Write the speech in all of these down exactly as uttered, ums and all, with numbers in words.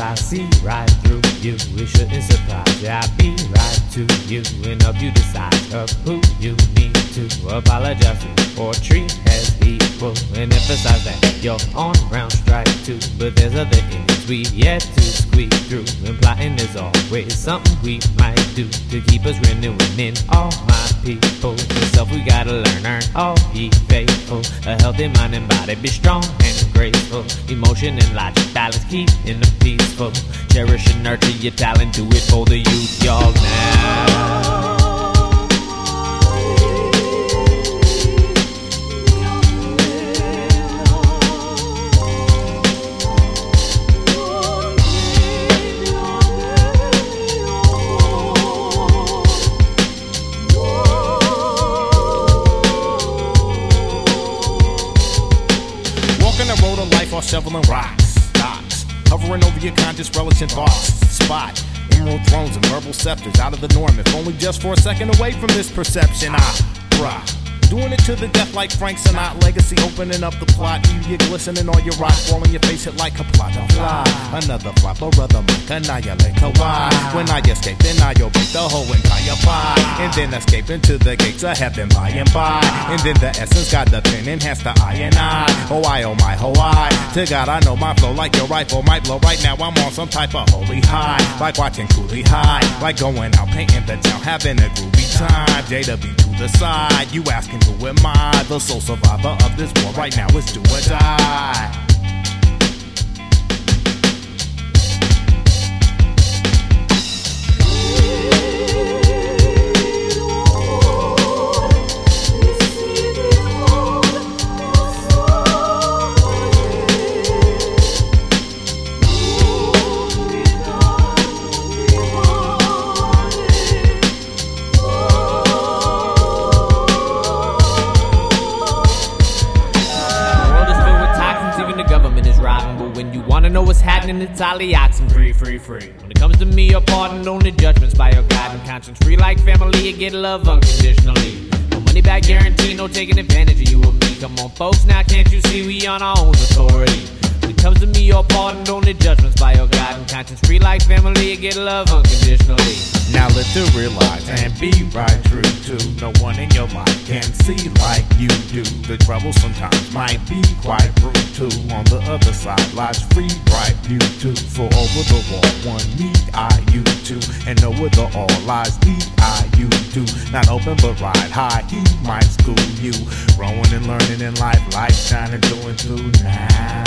I see right through you. It shouldn't surprise you. I be right to you and help you decide of who you need to apologize to or treat as equal and emphasize that you're on round strike two. But there's other ends we yet to squeeze through, and plotting is always something we might do to keep us renewing in all my people. The self we gotta learn, earn all ye faithful. A healthy mind and body, be strong and graceful. Emotion and logic balance, keep in the peaceful. Cherish and nurture your talent, do it for the youth, y'all now. Road of life or shoveling rocks, stocks, hovering over your conscious relish and thoughts. Spot emerald thrones and verbal scepters out of the norm, if only just for a second away from this perception. Ah, bruh. Doing it to the death like Frank Sinatra. Legacy opening up the plot. You glistening on your rock. Rolling your face hit like a plot to fly. Another flop or other mic annihilate Kawhi. When I escape, then I obey the whole entire pie. And then escape into the gates of heaven by and by. And then the essence got the pen enhanced the I and I. Oh I, oh my, oh I. To God I know my flow like your rifle might blow. Right now I'm on some type of holy high. Like watching Cooley High. Like going out painting the town, having a groovy time. J to B to the side. You asking who am I? The sole survivor of this war right now is do or die. Know what's happening, it's Alioxin, free, free, free. When it comes to me, your pardon, only judgments by your God and conscience. Free like family, you get love unconditionally. No money back guarantee, no taking advantage of you or me. Come on, folks, now can't you see we on our own authority? When it comes to me, your pardon, only judgments by your God and conscience. Free like family, you get love unconditionally. Now let to realize and be right true to no one in your life can see like you do. The trouble sometimes might be quite brutal. On the other side lies free, bright view too. For over the wall, one need I, you two. And know where the all lies, the I, you do. Not open but ride high, he might school you. Growing and learning in life, light shining through and through now.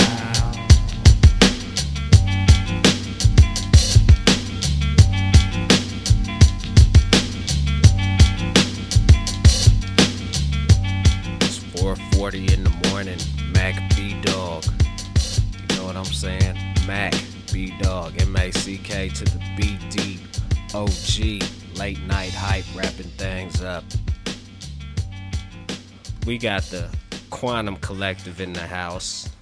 four forty in the morning, Mac B Dog. You know what I'm saying? Mac B Dog, M A C K to the B D O G. Late night hype, wrapping things up. We got the Quantum Collective in the house.